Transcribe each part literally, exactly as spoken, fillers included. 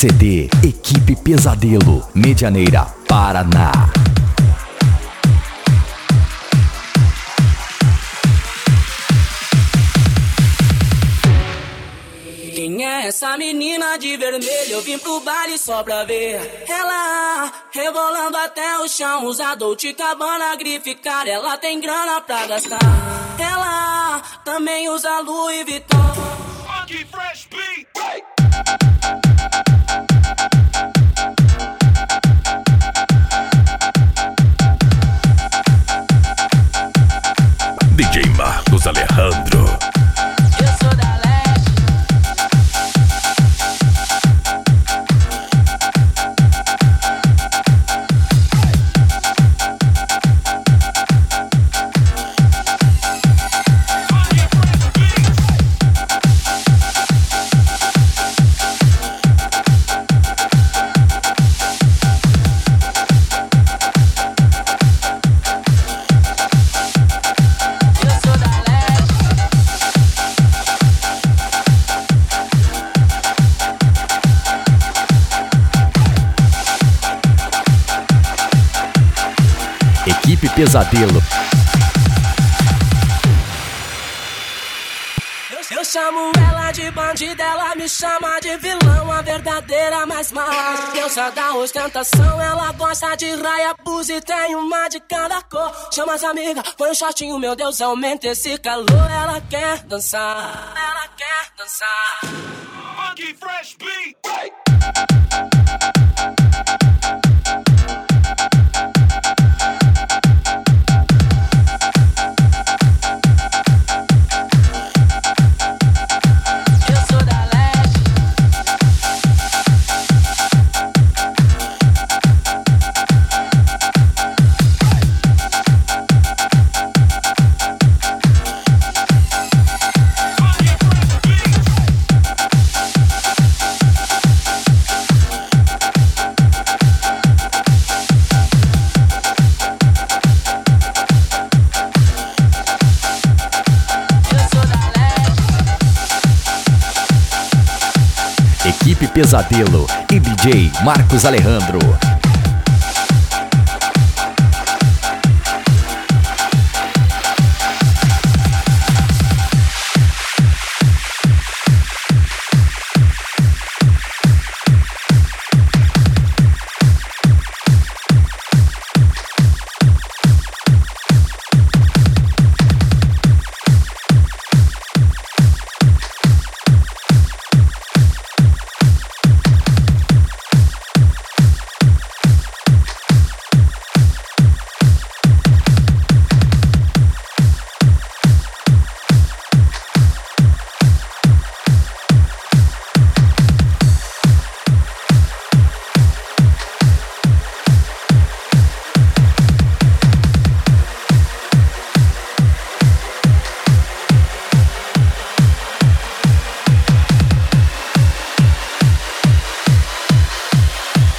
C D Equipe Pesadelo, Medianeira, Paraná. Quem é essa menina de vermelho? Eu vim pro baile só pra ver ela rebolando até o chão. Usa Dolce e Gabbana, grife cara, ela tem grana pra gastar. Ela também usa Louis Vuitton. Funky Fresh Beat. D J Marcos Alejandro. Equipe Pesadelo. Eu, eu chamo ela de bandida, ela me chama de vilão, a verdadeira mais má. Deusa da ostentação, ela gosta de raia, blusa e tem uma de cada cor. Chama as amigas, põe um shortinho, meu Deus, aumenta esse calor. Ela quer dançar, ela quer dançar. Funky Fresh Beat. Equipe Pesadelo e D J Marcos Alejandro.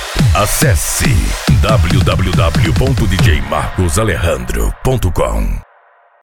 Acesse w w w ponto d j marcos alejandro ponto com.